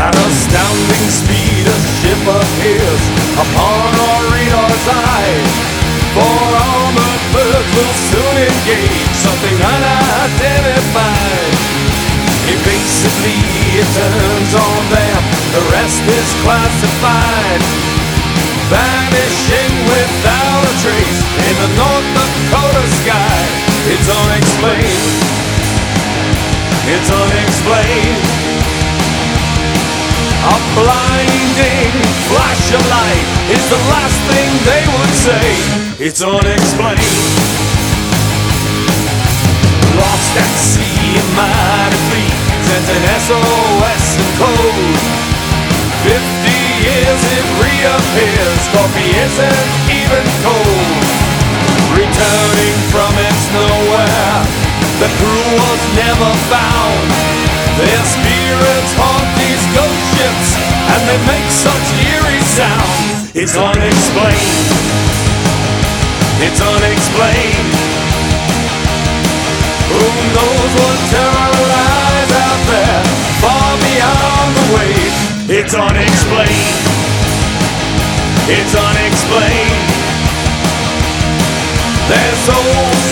At astounding speed a ship appears upon our radar's eye. Four armored birds will soon engage something unidentified. Evasively it turns on them, the rest is classified. Vanishing without a trace in the North Dakota sky. It's unexplained. It's unexplained. A blinding flash of light is the last thing they would say. It's unexplained. Lost at sea in mighty fleet, sent an SOS in code. 50 years it reappears, coffee isn't even cold. Returning from its nowhere, the crew was never found. Their spirits haunt these ghost ships, and they make such eerie sound. It's unexplained. It's unexplained. Who knows what terror lies out there, far beyond the waves. It's unexplained. It's unexplained. There's souls